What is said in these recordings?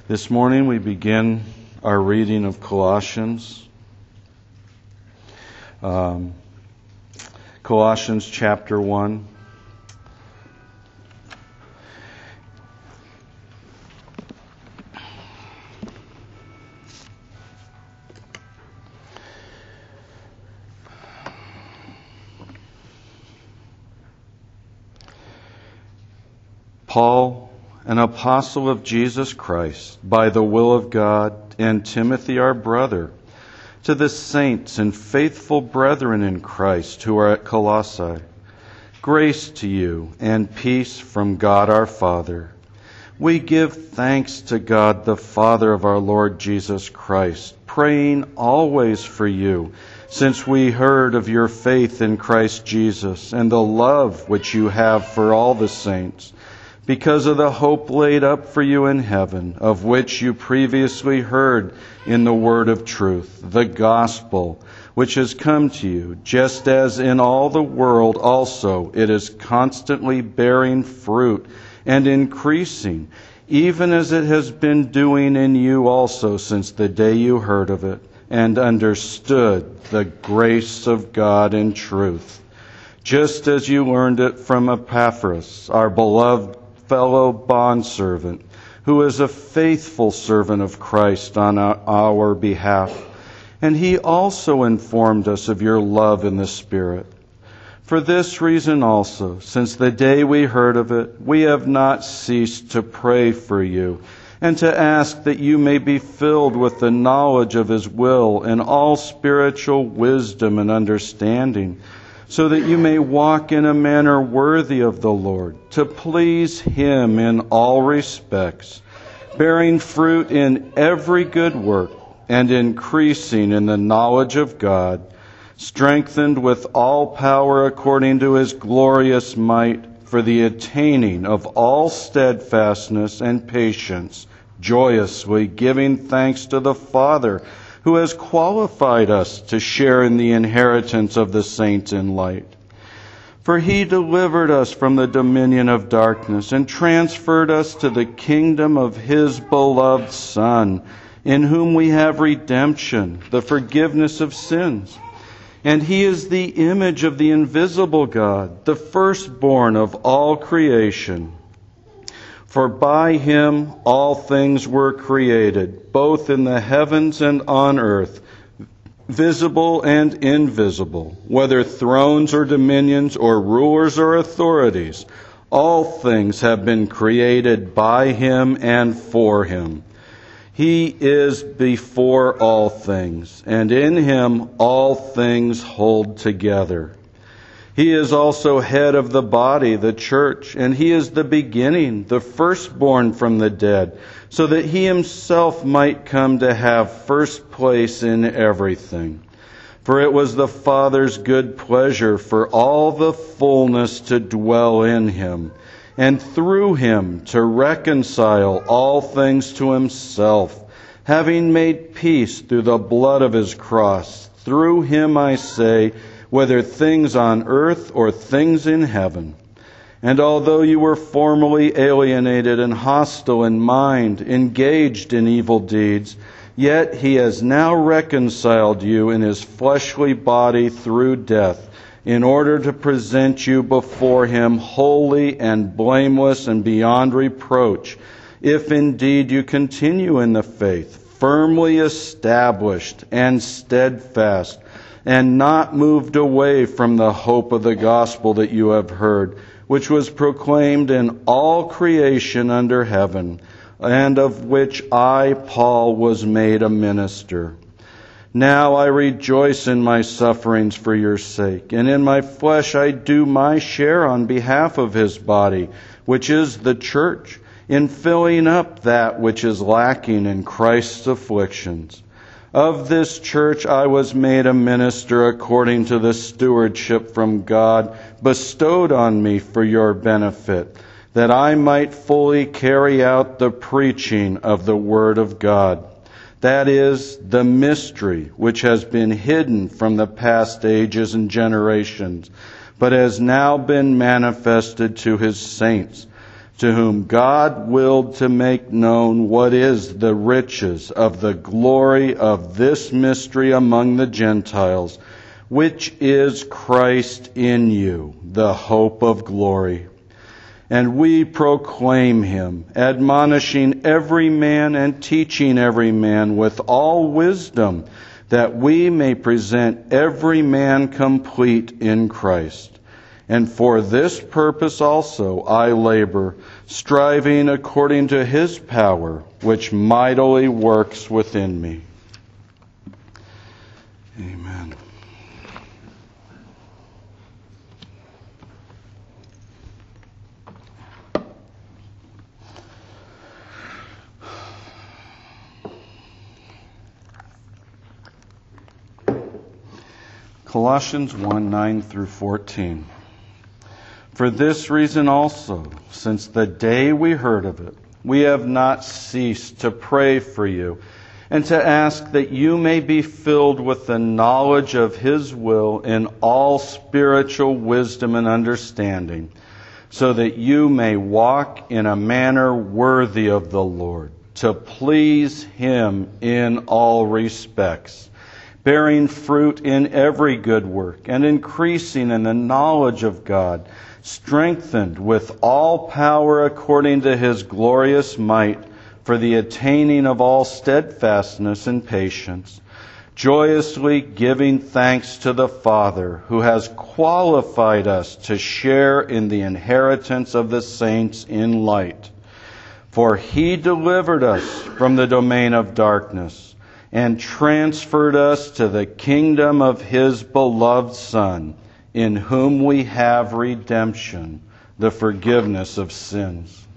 This morning we begin our reading of Colossians. Colossians chapter 1. Paul, an apostle of Jesus Christ, by the will of God, and Timothy our brother, to the saints and faithful brethren in Christ who are at Colossae, grace to you and peace from God our Father. We give thanks to God the Father of our Lord Jesus Christ, praying always for you, since we heard of your faith in Christ Jesus and the love which you have for all the saints, because of the hope laid up for you in heaven, of which you previously heard in the word of truth, the gospel, which has come to you, just as in all the world also it is constantly bearing fruit and increasing, even as it has been doing in you also since the day you heard of it and understood the grace of God in truth, just as you learned it from Epaphras, our beloved fellow bondservant, who is a faithful servant of Christ on our behalf. And he also informed us of your love in the Spirit. For this reason also, since the day we heard of it, we have not ceased to pray for you, and to ask that you may be filled with the knowledge of his will and all spiritual wisdom and understanding, so that you may walk in a manner worthy of the Lord, to please him in all respects, bearing fruit in every good work, and increasing in the knowledge of God, strengthened with all power according to his glorious might, for the attaining of all steadfastness and patience, joyously giving thanks to the Father, who has qualified us to share in the inheritance of the saints in light. For he delivered us from the dominion of darkness and transferred us to the kingdom of his beloved Son, in whom we have redemption, the forgiveness of sins. And he is the image of the invisible God, the firstborn of all creation. For by him all things were created, both in the heavens and on earth, visible and invisible, whether thrones or dominions or rulers or authorities. All things have been created by him and for him. He is before all things, and in him all things hold together. He is also head of the body, the church, and he is the beginning, the firstborn from the dead, so that he himself might come to have first place in everything. For it was the Father's good pleasure for all the fullness to dwell in him, and through him to reconcile all things to himself, having made peace through the blood of his cross. Through him, I say, whether things on earth or things in heaven. And although you were formerly alienated and hostile in mind, engaged in evil deeds, yet he has now reconciled you in his fleshly body through death, in order to present you before him holy and blameless and beyond reproach, if indeed you continue in the faith, firmly established and steadfast, and not moved away from the hope of the gospel that you have heard, which was proclaimed in all creation under heaven, and of which I, Paul, was made a minister. Now I rejoice in my sufferings for your sake, and in my flesh I do my share on behalf of his body, which is the church, in filling up that which is lacking in Christ's afflictions. Of this church I was made a minister according to the stewardship from God bestowed on me for your benefit, that I might fully carry out the preaching of the Word of God. That is, the mystery which has been hidden from the past ages and generations, but has now been manifested to his saints. to whom God willed to make known what is the riches of the glory of this mystery among the Gentiles, which is Christ in you, the hope of glory. And we proclaim him, admonishing every man and teaching every man with all wisdom, that we may present every man complete in Christ. And for this purpose also I labor, striving according to his power, which mightily works within me. Amen. Colossians 1:9 through 14. For this reason also, since the day we heard of it, we have not ceased to pray for you and to ask that you may be filled with the knowledge of his will in all spiritual wisdom and understanding, so that you may walk in a manner worthy of the Lord, to please him in all respects, bearing fruit in every good work and increasing in the knowledge of God, strengthened with all power according to his glorious might, for the attaining of all steadfastness and patience, joyously giving thanks to the Father, who has qualified us to share in the inheritance of the saints in light. For he delivered us from the domain of darkness and transferred us to the kingdom of his beloved Son, in whom we have redemption, the forgiveness of sins.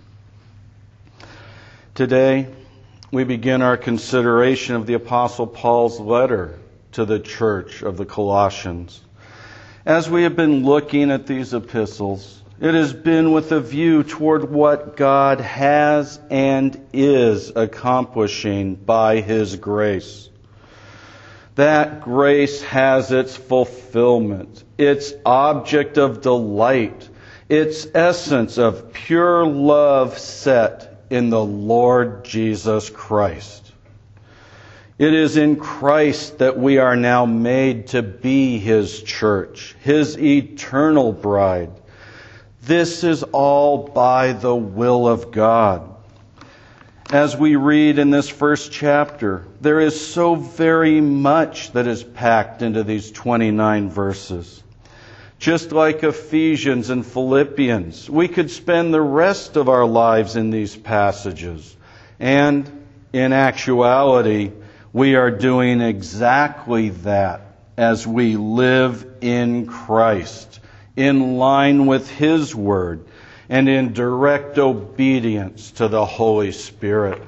Today, we begin our consideration of the Apostle Paul's letter to the church of the Colossians. As we have been looking at these epistles, it has been with a view toward what God has and is accomplishing by his grace. That grace has its fulfillment, its object of delight, its essence of pure love set in the Lord Jesus Christ. It is in Christ that we are now made to be his church, his eternal bride. This is all by the will of God. As we read in this first chapter, there is so very much that is packed into these 29 verses. Just like Ephesians and Philippians, we could spend the rest of our lives in these passages. And in actuality, we are doing exactly that as we live in Christ, in line with his word, and in direct obedience to the Holy Spirit.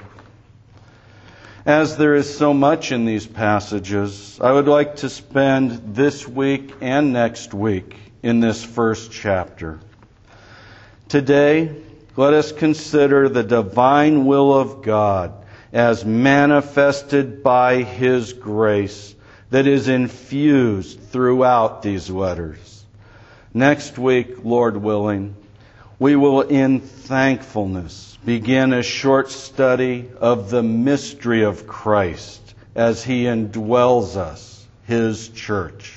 As there is so much in these passages, I would like to spend this week and next week in this first chapter. Today, let us consider the divine will of God as manifested by his grace that is infused throughout these letters. Next week, Lord willing, we will in thankfulness begin a short study of the mystery of Christ as he indwells us, his church.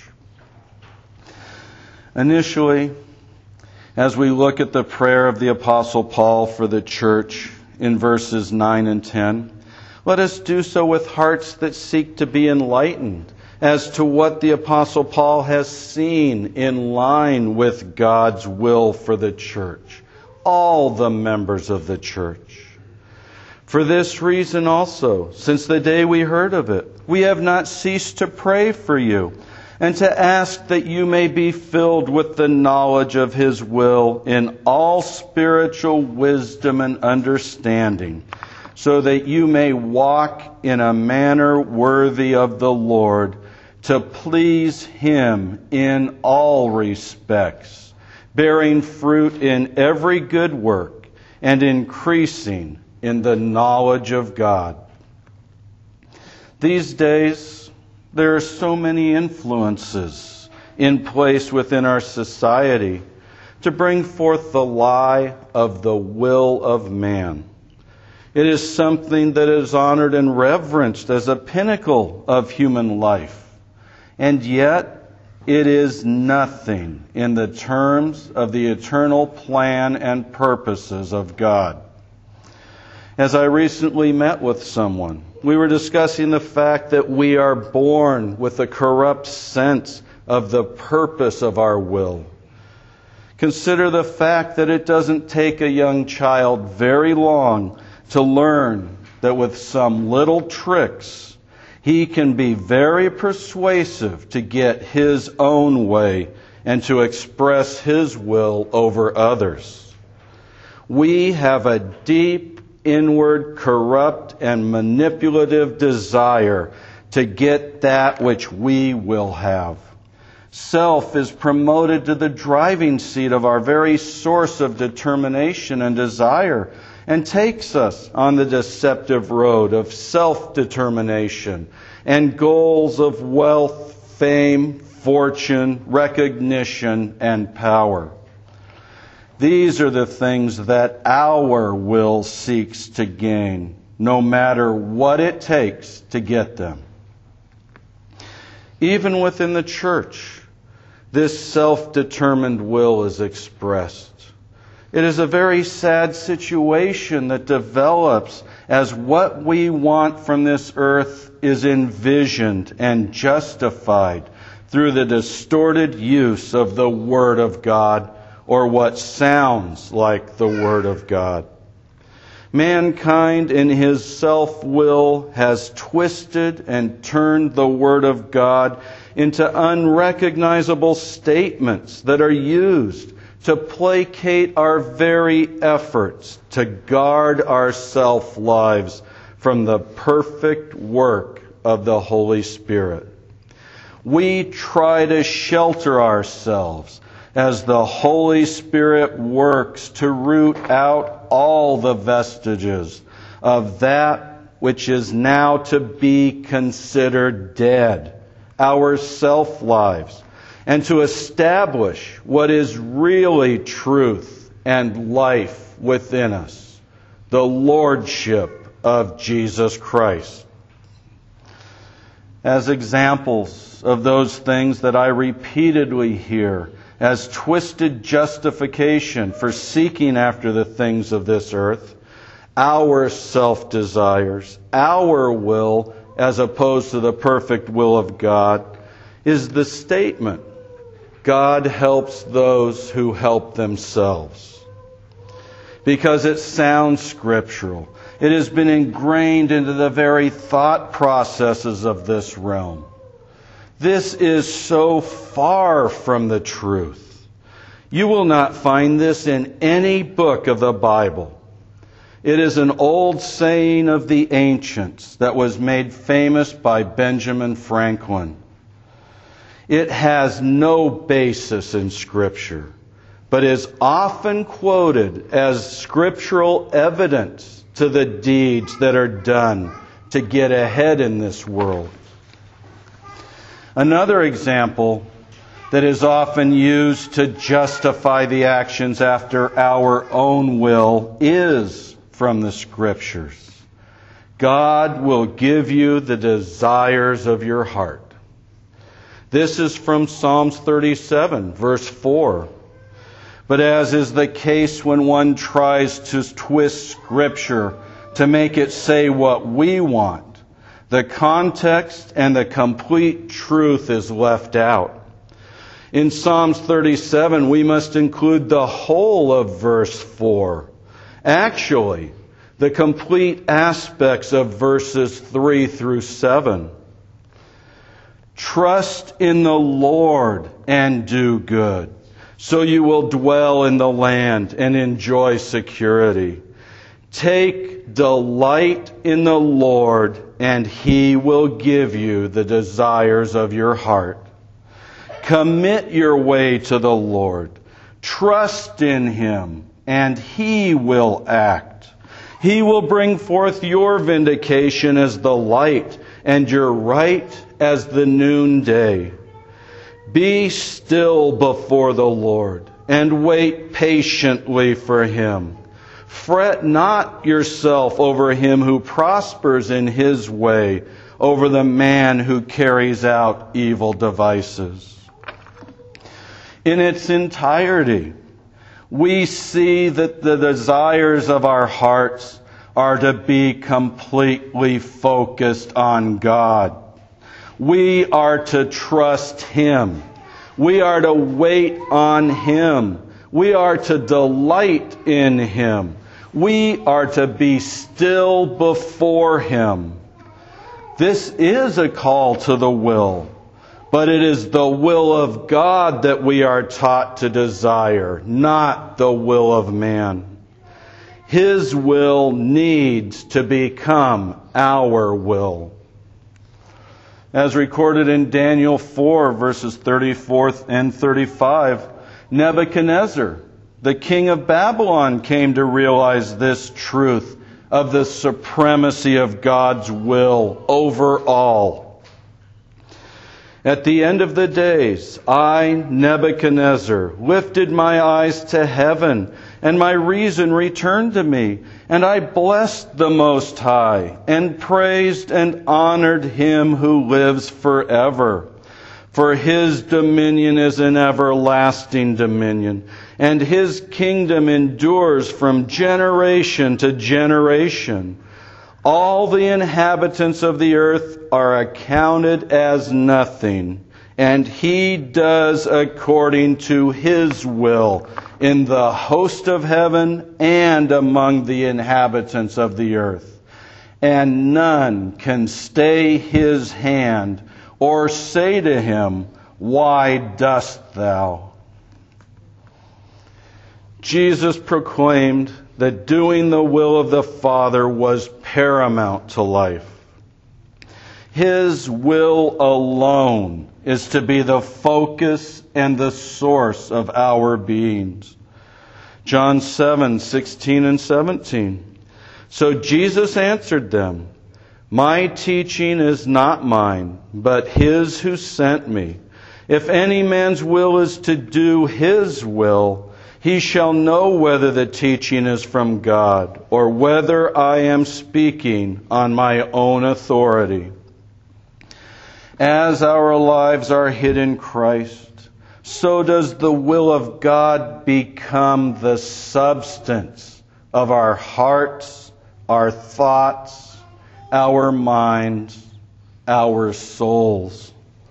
Initially, as we look at the prayer of the Apostle Paul for the church in verses 9 and 10, let us do so with hearts that seek to be enlightened as to what the Apostle Paul has seen in line with God's will for the church, all the members of the church. For this reason also, since the day we heard of it, we have not ceased to pray for you and to ask that you may be filled with the knowledge of his will in all spiritual wisdom and understanding, so that you may walk in a manner worthy of the Lord, to please him in all respects, bearing fruit in every good work and increasing in the knowledge of God. These days, there are so many influences in place within our society to bring forth the lie of the will of man. It is something that is honored and reverenced as a pinnacle of human life. And yet, it is nothing in the terms of the eternal plan and purposes of God. As I recently met with someone, we were discussing the fact that we are born with a corrupt sense of the purpose of our will. Consider the fact that it doesn't take a young child very long to learn that with some little tricks, he can be very persuasive to get his own way and to express his will over others. We have a deep, inward, corrupt, and manipulative desire to get that which we will have. Self is promoted to the driving seat of our very source of determination and desire, and takes us on the deceptive road of self-determination and goals of wealth, fame, fortune, recognition, and power. These are the things that our will seeks to gain, no matter what it takes to get them. Even within the church, this self-determined will is expressed. It is a very sad situation that develops as what we want from this earth is envisioned and justified through the distorted use of the Word of God, or what sounds like the Word of God. Mankind in his self-will has twisted and turned the Word of God into unrecognizable statements that are used to placate our very efforts to guard our self-lives from the perfect work of the Holy Spirit. We try to shelter ourselves as the Holy Spirit works to root out all the vestiges of that which is now to be considered dead, our self-lives, and to establish what is really truth and life within us, the Lordship of Jesus Christ. As examples of those things that I repeatedly hear as twisted justification for seeking after the things of this earth, our self-desires, our will, as opposed to the perfect will of God, is the statement, God helps those who help themselves. Because it sounds scriptural. It has been ingrained into the very thought processes of this realm. This is so far from the truth. You will not find this in any book of the Bible. It is an old saying of the ancients that was made famous by Benjamin Franklin. It has no basis in Scripture, but is often quoted as scriptural evidence to the deeds that are done to get ahead in this world. Another example that is often used to justify the actions after our own will is from the Scriptures. God will give you the desires of your heart. This is from Psalms 37, verse 4. But as is the case when one tries to twist Scripture to make it say what we want, the context and the complete truth is left out. In Psalms 37, we must include the whole of verse 4. Actually, the complete aspects of verses 3 through 7. Trust in the Lord and do good, so you will dwell in the land and enjoy security. Take delight in the Lord, and He will give you the desires of your heart. Commit your way to the Lord. Trust in Him, and He will act. He will bring forth your vindication as the light, and your right as the noonday. Be still before the Lord, and wait patiently for him. Fret not yourself over him who prospers in his way, over the man who carries out evil devices. In its entirety, we see that the desires of our hearts are to be completely focused on God. We are to trust him. We are to wait on him. We are to delight in him. We are to be still before him. This is a call to the will, but it is the will of God that we are taught to desire, not the will of man. His will needs to become our will. As recorded in Daniel 4, verses 34 and 35, Nebuchadnezzar, the king of Babylon, came to realize this truth of the supremacy of God's will over all. At the end of the days, I, Nebuchadnezzar, lifted my eyes to heaven, and my reason returned to me, and I blessed the Most High, and praised and honored him who lives forever. For his dominion is an everlasting dominion, and his kingdom endures from generation to generation. All the inhabitants of the earth are accounted as nothing, and he does according to his will in the host of heaven and among the inhabitants of the earth. And none can stay his hand or say to him, "Why dost thou?" Jesus proclaimed that doing the will of the Father was paramount to life. His will alone is to be the focus and the source of our beings. John 7:16 and 17. So Jesus answered them, "My teaching is not mine, but his who sent me. If any man's will is to do his will, he shall know whether the teaching is from God, or whether I am speaking on my own authority." As our lives are hid in Christ, so does the will of God become the substance of our hearts, our thoughts, our minds, our souls.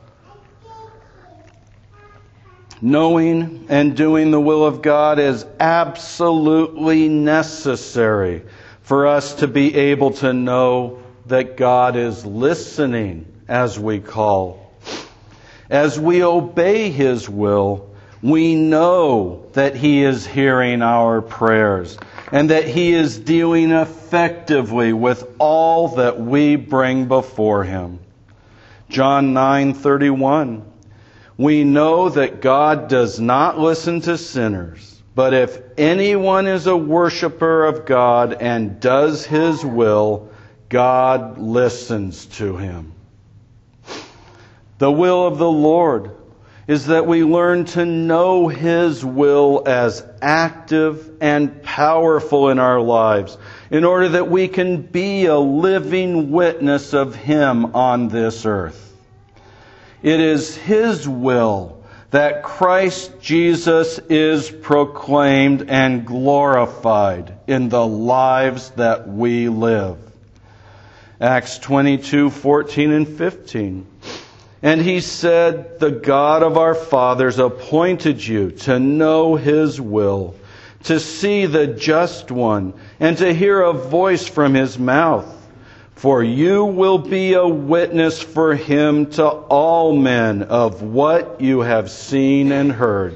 Knowing and doing the will of God is absolutely necessary for us to be able to know that God is listening as we call. As we obey his will, we know that he is hearing our prayers and that he is dealing effectively with all that we bring before him. John 9:31. We know that God does not listen to sinners, but if anyone is a worshiper of God and does his will, God listens to him. The will of the Lord is that we learn to know his will as active and powerful in our lives, in order that we can be a living witness of him on this earth. It is his will that Christ Jesus is proclaimed and glorified in the lives that we live. Acts 22:14 and 15. And he said, "The God of our fathers appointed you to know his will, to see the just one, and to hear a voice from his mouth. For you will be a witness for him to all men of what you have seen and heard."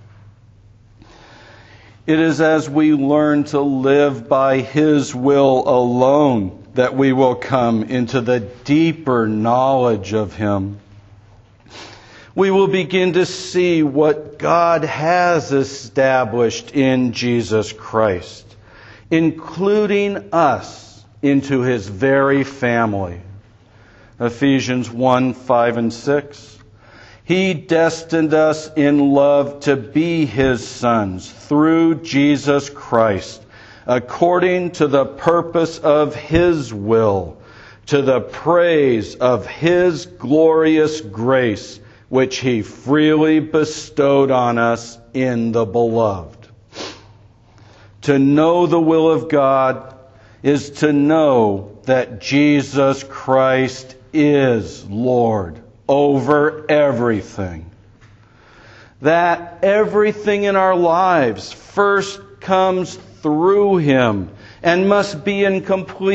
It is as we learn to live by his will alone that we will come into the deeper knowledge of him. We will begin to see what God has established in Jesus Christ, including us into his very family. Ephesians 1:5 and 6. He destined us in love to be His sons through Jesus Christ, according to the purpose of His will, to the praise of His glorious grace, which He freely bestowed on us in the Beloved. To know the will of God is to know that Jesus Christ is Lord over everything. That everything in our lives first comes through Him and must be in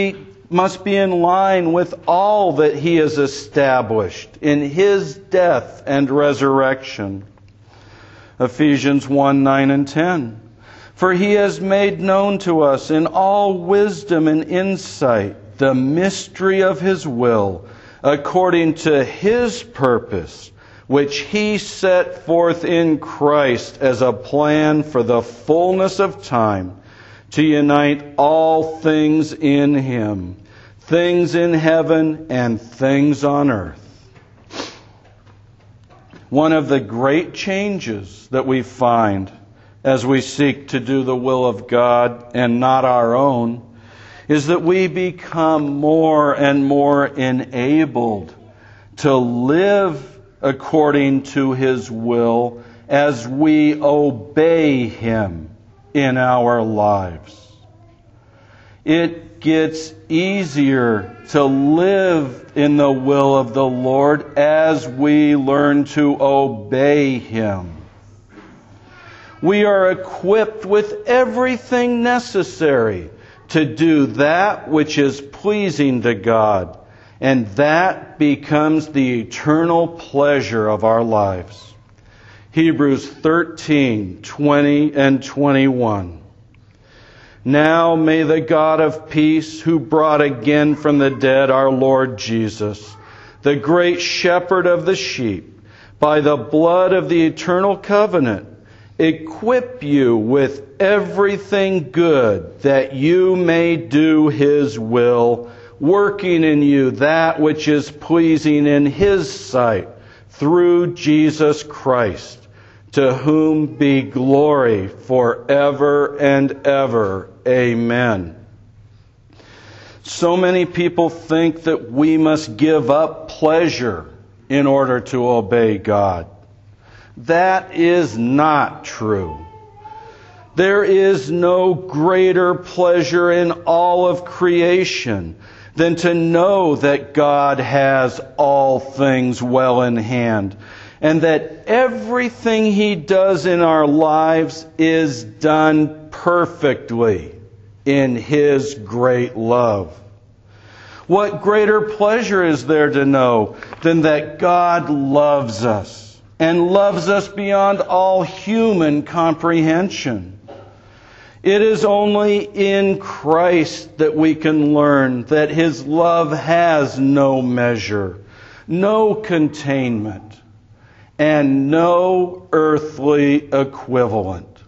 line with all that He has established in His death and resurrection. Ephesians 1:9 and 10. For He has made known to us in all wisdom and insight the mystery of His will, according to His purpose, which He set forth in Christ as a plan for the fullness of time, to unite all things in Him, things in heaven and things on earth. One of the great changes that we find as we seek to do the will of God and not our own is that we become more and more enabled to live according to His will as we obey Him in our lives. It gets easier to live in the will of the Lord as we learn to obey Him. We are equipped with everything necessary to do that which is pleasing to God, and that becomes the eternal pleasure of our lives. Hebrews 13:20 and 21. Now may the God of peace, who brought again from the dead our Lord Jesus, the great shepherd of the sheep, by the blood of the eternal covenant, equip you with everything good that you may do His will, working in you that which is pleasing in His sight, through Jesus Christ, to whom be glory forever and ever. Amen. So many people think that we must give up pleasure in order to obey God. That is not true. There is no greater pleasure in all of creation than to know that God has all things well in hand, and that everything He does in our lives is done perfectly in His great love. What greater pleasure is there to know than that God loves us, and loves us beyond all human comprehension? It is only in Christ that we can learn that His love has no measure, no containment, and no earthly equivalent.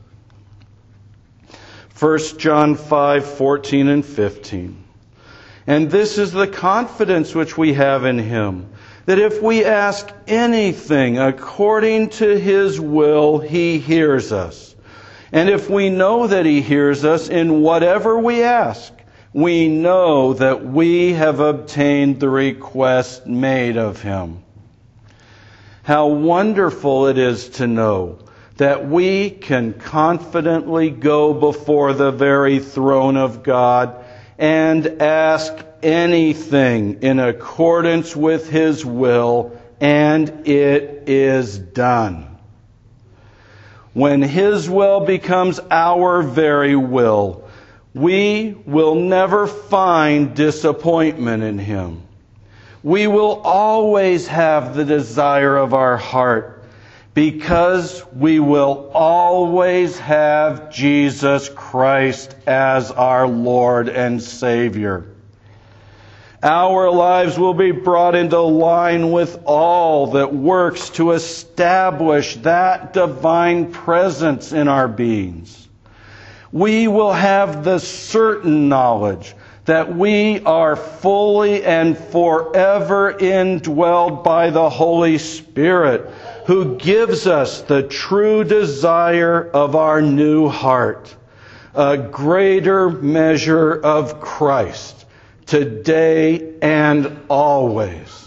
1 John 5:14 and 15. And this is the confidence which we have in Him, that if we ask anything according to His will, He hears us. And if we know that He hears us in whatever we ask, we know that we have obtained the request made of Him. How wonderful it is to know that we can confidently go before the very throne of God and ask anything in accordance with His will, and it is done. When His will becomes our very will, we will never find disappointment in Him. We will always have the desire of our heart, because we will always have Jesus Christ as our Lord and Savior. Our lives will be brought into line with all that works to establish that divine presence in our beings. We will have the certain knowledge that we are fully and forever indwelled by the Holy Spirit, who gives us the true desire of our new heart, a greater measure of Christ, today and always.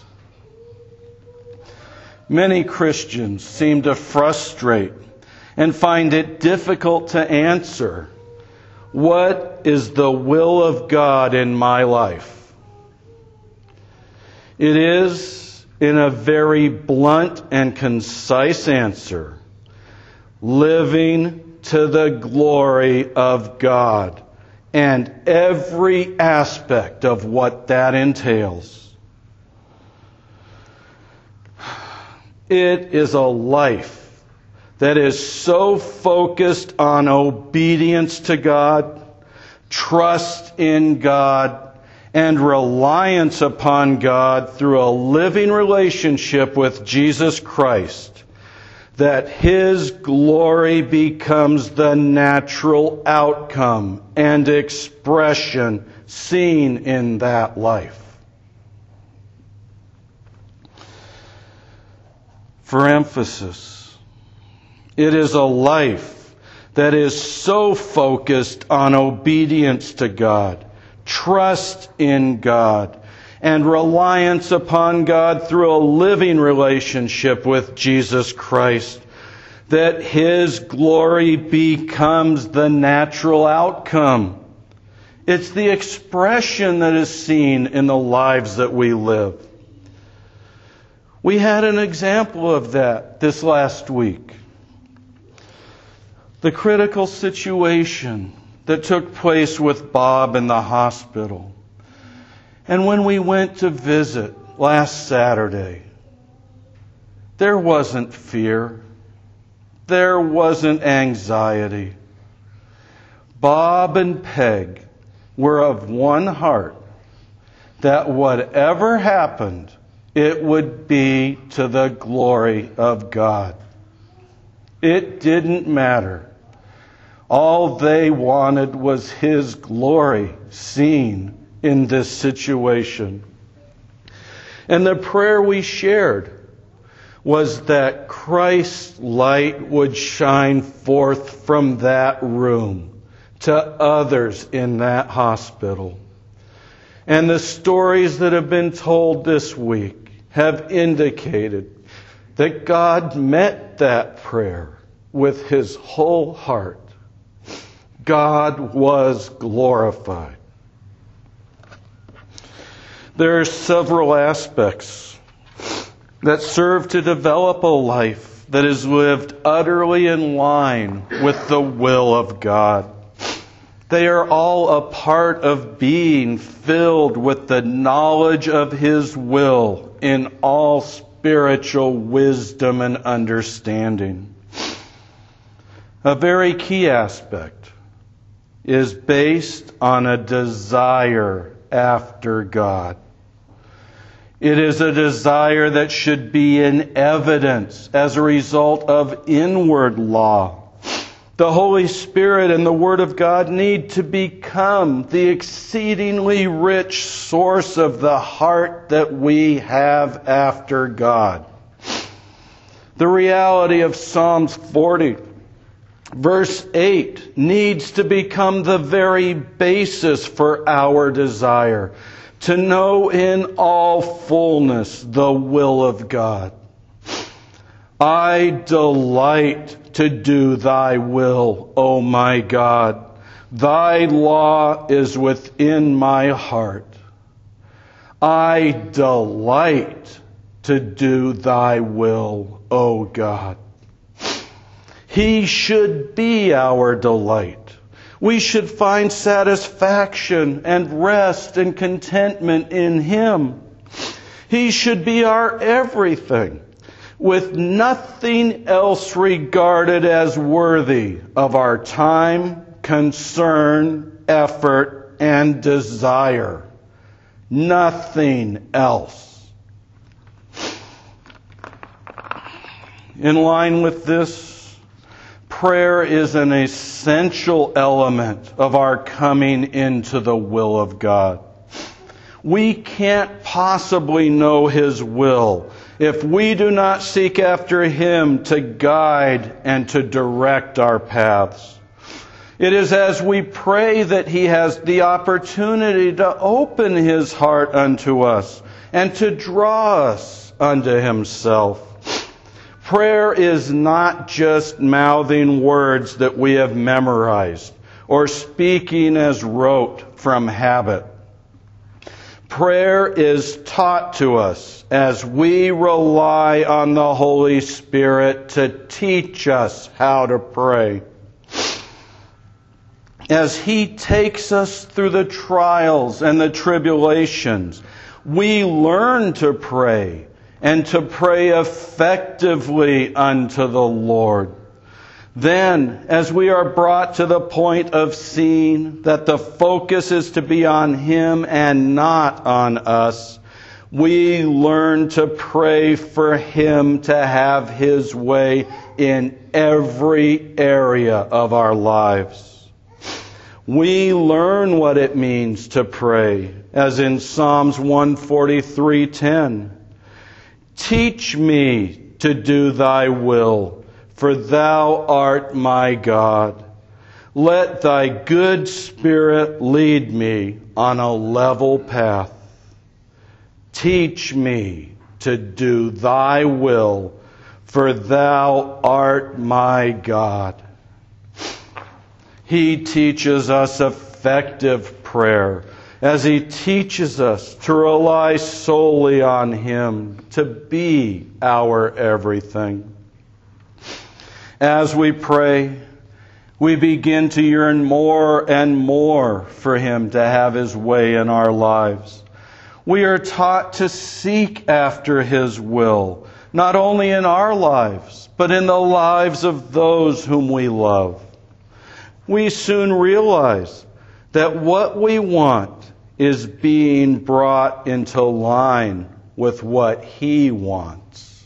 Many Christians seem to frustrate and find it difficult to answer, what is the will of God in my life? It is, in a very blunt and concise answer, living to the glory of God and every aspect of what that entails. It is a life that is so focused on obedience to God, trust in God, and reliance upon God through a living relationship with Jesus Christ, that His glory becomes the natural outcome and expression seen in that life. For emphasis, it is a life that is so focused on obedience to God, trust in God, and reliance upon God through a living relationship with Jesus Christ, that His glory becomes the natural outcome. It's the expression that is seen in the lives that we live. We had an example of that this last week. The critical situation that took place with Bob in the hospital. And when we went to visit last Saturday, there wasn't fear. There wasn't anxiety. Bob and Peg were of one heart that whatever happened, it would be to the glory of God. It didn't matter. All they wanted was His glory seen in this situation. And the prayer we shared was that Christ's light would shine forth from that room to others in that hospital. And the stories that have been told this week have indicated that God met that prayer with His whole heart. God was glorified. There are several aspects that serve to develop a life that is lived utterly in line with the will of God. They are all a part of being filled with the knowledge of His will in all spiritual wisdom and understanding. A very key aspect is based on a desire after God. It is a desire that should be in evidence as a result of inward law. The Holy Spirit and the Word of God need to become the exceedingly rich source of the heart that we have after God. The reality of Psalms 40, verse 8, needs to become the very basis for our desire, to know in all fullness the will of God. I delight to do Thy will, O my God. Thy law is within my heart. I delight to do Thy will, O God. He should be our delight. We should find satisfaction and rest and contentment in Him. He should be our everything, with nothing else regarded as worthy of our time, concern, effort, and desire. Nothing else. In line with this, prayer is an essential element of our coming into the will of God. We can't possibly know His will if we do not seek after Him to guide and to direct our paths. It is as we pray that He has the opportunity to open His heart unto us and to draw us unto Himself. Prayer is not just mouthing words that we have memorized or speaking as rote from habit. Prayer is taught to us as we rely on the Holy Spirit to teach us how to pray. As He takes us through the trials and the tribulations, we learn to pray and to pray effectively unto the Lord. Then, as we are brought to the point of seeing that the focus is to be on Him and not on us, we learn to pray for Him to have His way in every area of our lives. We learn what it means to pray, as in Psalms 143:10. Teach me to do Thy will, for Thou art my God. Let Thy good Spirit lead me on a level path. Teach me to do Thy will, for Thou art my God. He teaches us effective prayer as He teaches us to rely solely on Him, to be our everything. As we pray, we begin to yearn more and more for Him to have His way in our lives. We are taught to seek after His will, not only in our lives, but in the lives of those whom we love. We soon realize that what we want is being brought into line with what He wants.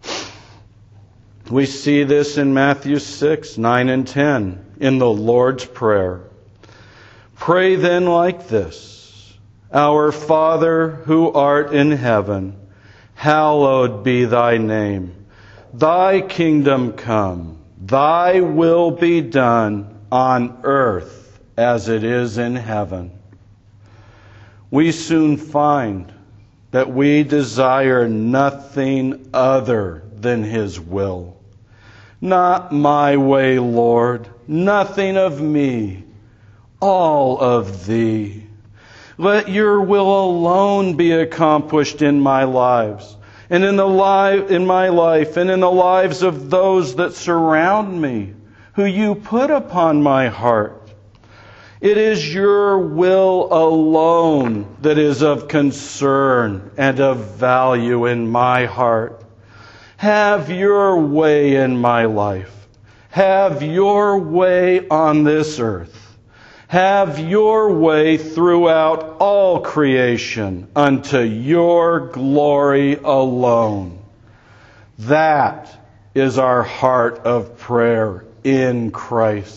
We see this in Matthew 6:9 and 10 in the Lord's Prayer. Pray then like this: Our Father who art in heaven, hallowed be Thy name. Thy kingdom come, Thy will be done on earth as it is in heaven. We soon find that we desire nothing other than His will. Not my way, Lord, nothing of me, all of Thee. Let Your will alone be accomplished in my lives, and in my life, and in the lives of those that surround me, who You put upon my heart. It is Your will alone that is of concern and of value in my heart. Have Your way in my life. Have Your way on this earth. Have Your way throughout all creation unto Your glory alone. That is our heart of prayer in Christ.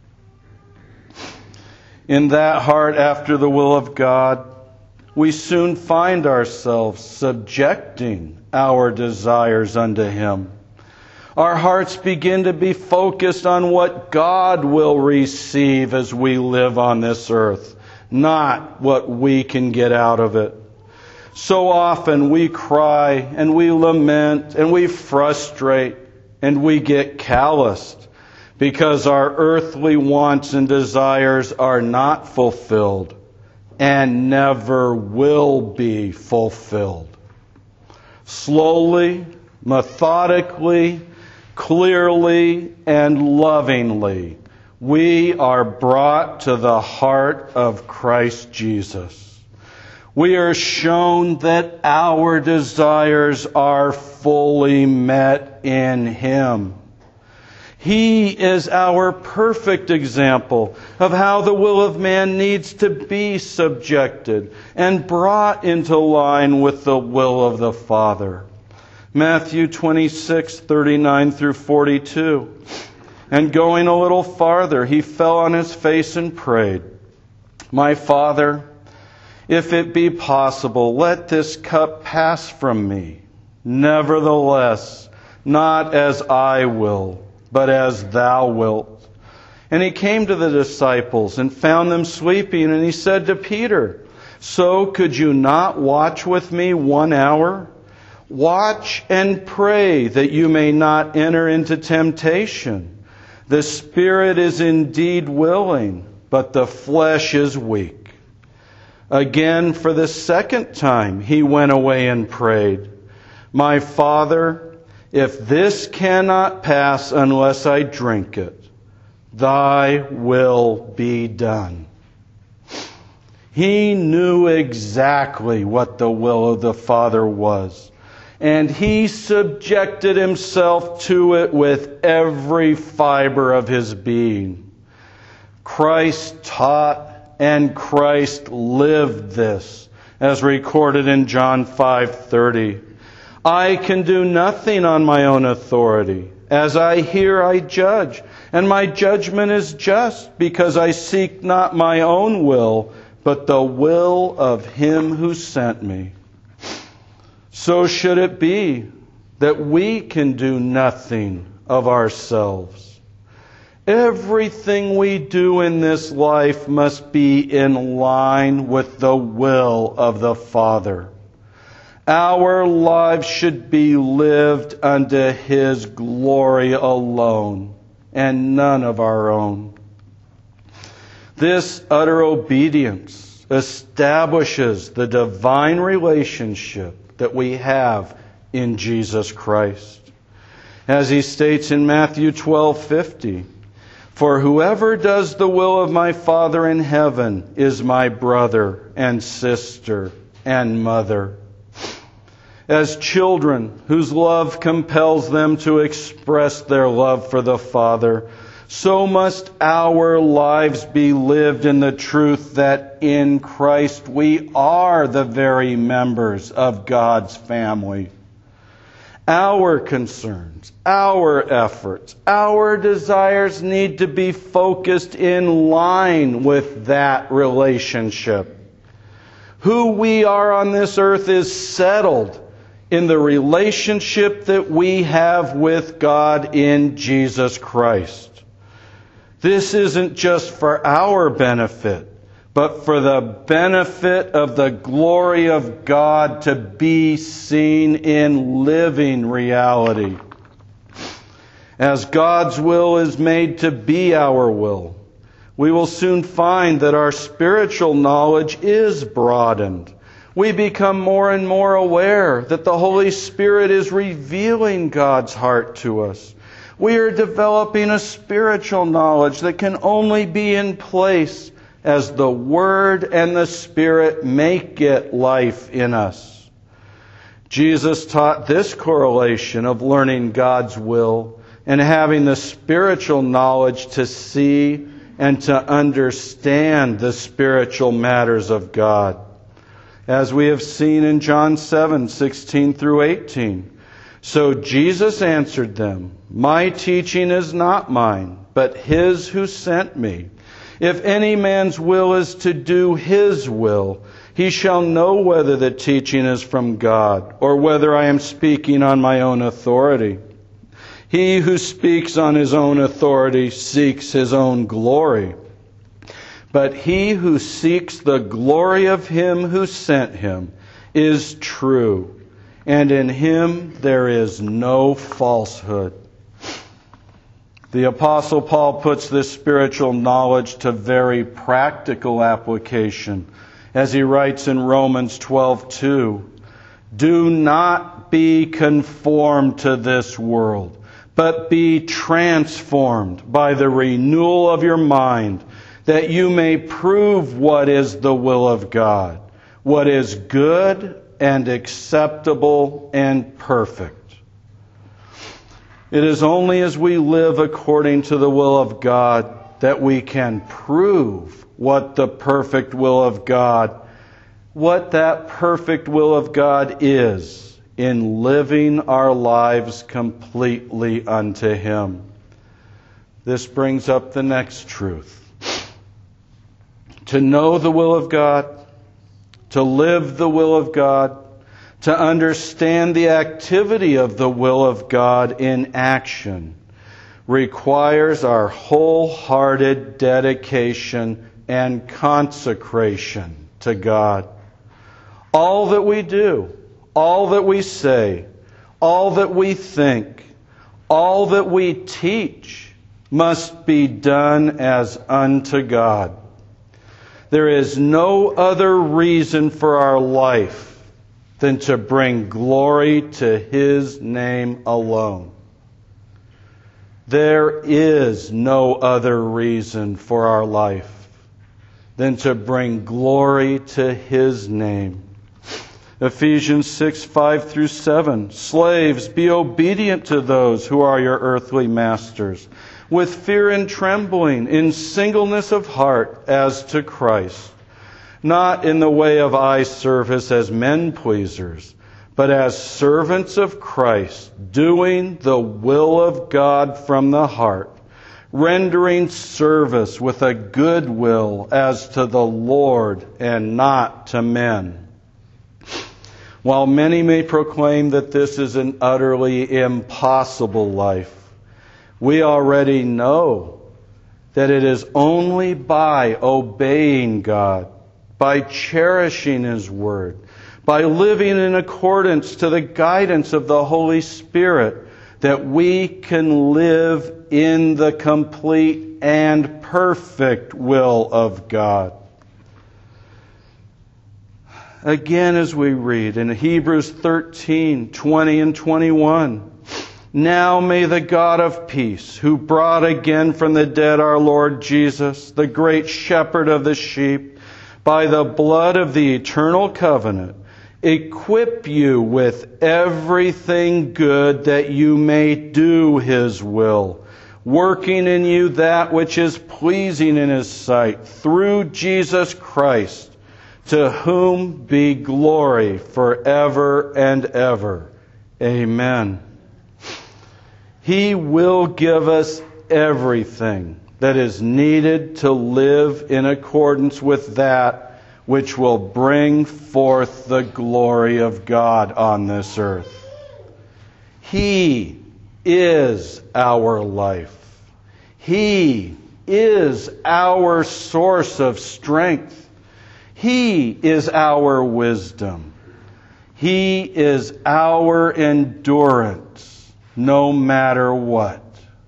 In that heart after the will of God, we soon find ourselves subjecting our desires unto Him. Our hearts begin to be focused on what God will receive as we live on this earth, not what we can get out of it. So often we cry and we lament and we frustrate and we get calloused because our earthly wants and desires are not fulfilled and never will be fulfilled. Slowly, methodically, clearly, and lovingly, we are brought to the heart of Christ Jesus. We are shown that our desires are fully met in Him. He is our perfect example of how the will of man needs to be subjected and brought into line with the will of the Father. Matthew 26:39 through 42. And going a little farther, he fell on his face and prayed, "My Father, if it be possible, let this cup pass from me. Nevertheless, not as I will, but as thou wilt." And he came to the disciples and found them sleeping, and he said to Peter, "So could you not watch with me 1 hour? Watch and pray that you may not enter into temptation. The spirit is indeed willing, but the flesh is weak." Again, for the second time, he went away and prayed, "My Father, if this cannot pass unless I drink it, thy will be done." He knew exactly what the will of the Father was, and he subjected himself to it with every fiber of his being. Christ taught and Christ lived this, as recorded in John 5:30. "I can do nothing on my own authority. As I hear, I judge, and my judgment is just, because I seek not my own will, but the will of him who sent me." So should it be that we can do nothing of ourselves. Everything we do in this life must be in line with the will of the Father. Our lives should be lived unto His glory alone, and none of our own. This utter obedience establishes the divine relationship that we have in Jesus Christ. As he states in Matthew 12:50, "For whoever does the will of my Father in heaven is my brother and sister and mother." As children whose love compels them to express their love for the Father, so must our lives be lived in the truth that in Christ we are the very members of God's family. Our concerns, our efforts, our desires need to be focused in line with that relationship. Who we are on this earth is settled in the relationship that we have with God in Jesus Christ. This isn't just for our benefit, but for the benefit of the glory of God to be seen in living reality. As God's will is made to be our will, we will soon find that our spiritual knowledge is broadened. We become more and more aware that the Holy Spirit is revealing God's heart to us. We are developing a spiritual knowledge that can only be in place as the Word and the Spirit make it life in us. Jesus taught this correlation of learning God's will and having the spiritual knowledge to see and to understand the spiritual matters of God. As we have seen in John 7:16 through 18. "So Jesus answered them, My teaching is not mine, but His who sent me. If any man's will is to do His will, he shall know whether the teaching is from God, or whether I am speaking on my own authority. He who speaks on his own authority seeks his own glory. But he who seeks the glory of Him who sent him is true, and in Him there is no falsehood." The Apostle Paul puts this spiritual knowledge to very practical application as he writes in Romans 12:2, "Do not be conformed to this world, but be transformed by the renewal of your mind, that you may prove what is the will of God, what is good and acceptable and perfect." It is only as we live according to the will of God that we can prove what the perfect will of God, what that perfect will of God is in living our lives completely unto Him. this brings up the next truth. To know the will of God, to live the will of God, to understand the activity of the will of God in action requires our wholehearted dedication and consecration to God. All that we do, all that we say, all that we think, all that we teach must be done as unto God. There is no other reason for our life than to bring glory to His name alone. There is no other reason for our life than to bring glory to His name. Ephesians 6:5-7. Slaves, be obedient to those who are your earthly masters, with fear and trembling, in singleness of heart, as to Christ, not in the way of eye service as men pleasers, but as servants of Christ, doing the will of God from the heart, rendering service with a good will as to the Lord and not to men. While many may proclaim that this is an utterly impossible life, we already know that it is only by obeying God, by cherishing His Word, by living in accordance to the guidance of the Holy Spirit, that we can live in the complete and perfect will of God. Again, as we read in Hebrews 13:20 and 21, now may the God of peace, who brought again from the dead our Lord Jesus, the great shepherd of the sheep, by the blood of the eternal covenant, equip you with everything good that you may do His will, working in you that which is pleasing in His sight, through Jesus Christ, to whom be glory forever and ever. Amen. He will give us everything that is needed to live in accordance with that which will bring forth the glory of God on this earth. He is our life. He is our source of strength. He is our wisdom. He is our endurance, no matter what.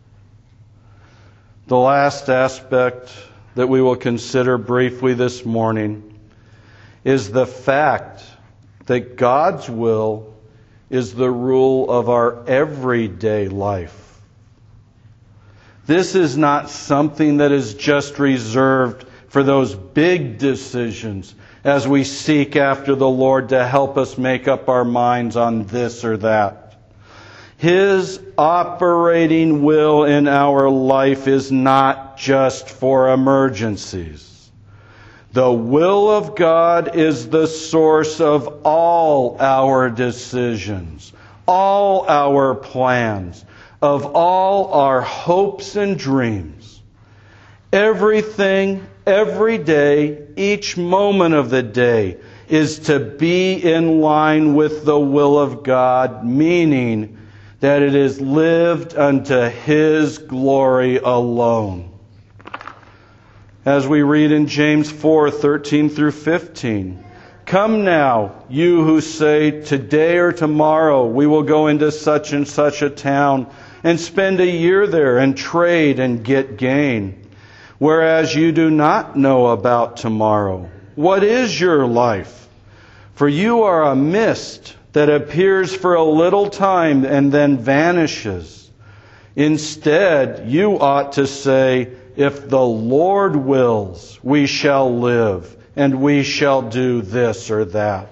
The last aspect that we will consider briefly this morning is the fact that God's will is the rule of our everyday life. This is not something that is just reserved for those big decisions as we seek after the Lord to help us make up our minds on this or that. His operating will in our life is not just for emergencies. The will of God is the source of all our decisions, all our plans, of all our hopes and dreams. Everything, every day, each moment of the day is to be in line with the will of God, meaning that it is lived unto His glory alone. As we read in James 4:13-15, come now, you who say, today or tomorrow we will go into such and such a town and spend a year there and trade and get gain, whereas you do not know about tomorrow. What is your life? For you are a mist that appears for a little time and then vanishes. Instead, you ought to say, if the Lord wills, we shall live, and we shall do this or that.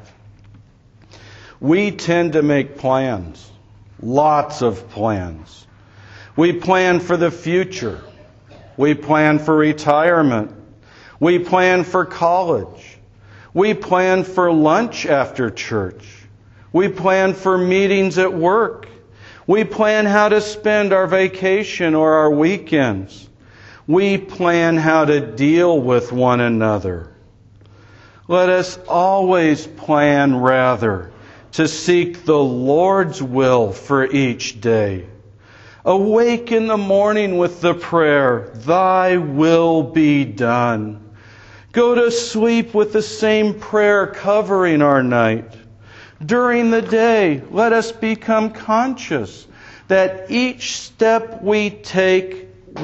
We tend to make plans, lots of plans. We plan for the future. We plan for retirement. We plan for college. We plan for lunch after church. We plan for meetings at work. We plan how to spend our vacation or our weekends. We plan how to deal with one another. Let us always plan, rather, to seek the Lord's will for each day. Awake in the morning with the prayer, "Thy will be done." Go to sleep with the same prayer covering our night. During the day, let us become conscious that each step we take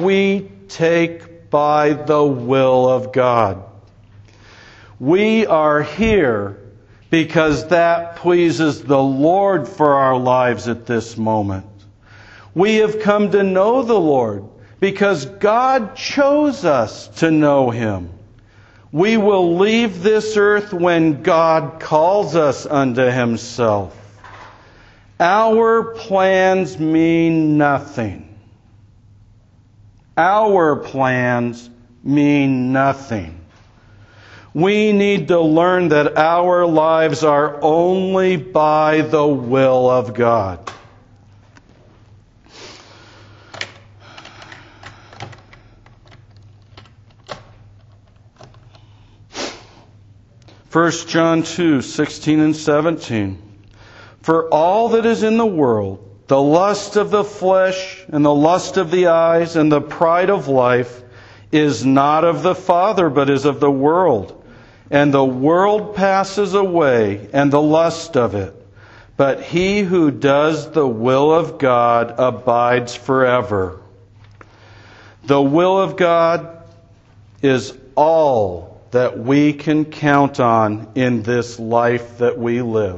by the will of God. We are here because that pleases the Lord for our lives at this moment. We have come to know the Lord because God chose us to know Him. We will leave this earth when God calls us unto Himself. Our plans mean nothing. Our plans mean nothing. We need to learn that our lives are only by the will of God. First John 2:16 and 17. For all that is in the world, the lust of the flesh and the lust of the eyes and the pride of life, is not of the Father, but is of the world. And the world passes away, and the lust of it. But he who does the will of God abides forever. The will of God is all that we can count on in this life that we live.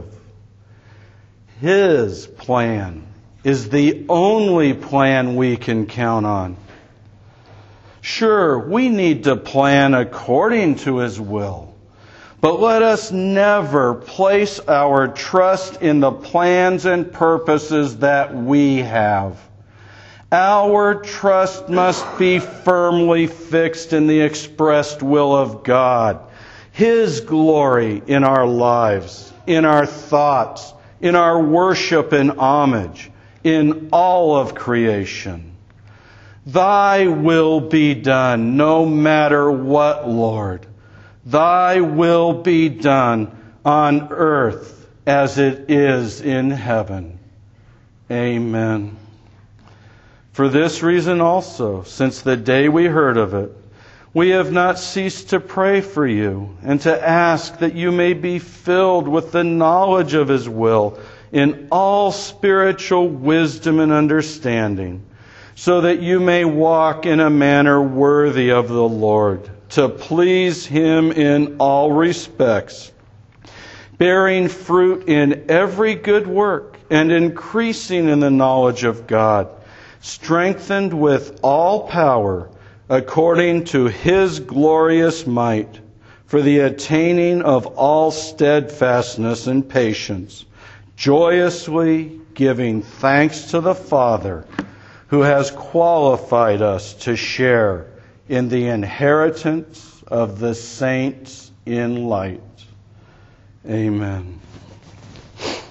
His plan is the only plan we can count on. Sure, we need to plan according to His will, but let us never place our trust in the plans and purposes that we have. Our trust must be firmly fixed in the expressed will of God, His glory in our lives, in our thoughts, in our worship and homage, in all of creation. Thy will be done, no matter what, Lord. Thy will be done on earth as it is in heaven. Amen. For this reason also, since the day we heard of it, we have not ceased to pray for you and to ask that you may be filled with the knowledge of His will in all spiritual wisdom and understanding, so that you may walk in a manner worthy of the Lord, to please Him in all respects, bearing fruit in every good work and increasing in the knowledge of God, strengthened with all power according to His glorious might, for the attaining of all steadfastness and patience, joyously giving thanks to the Father, who has qualified us to share in the inheritance of the saints in light. Amen.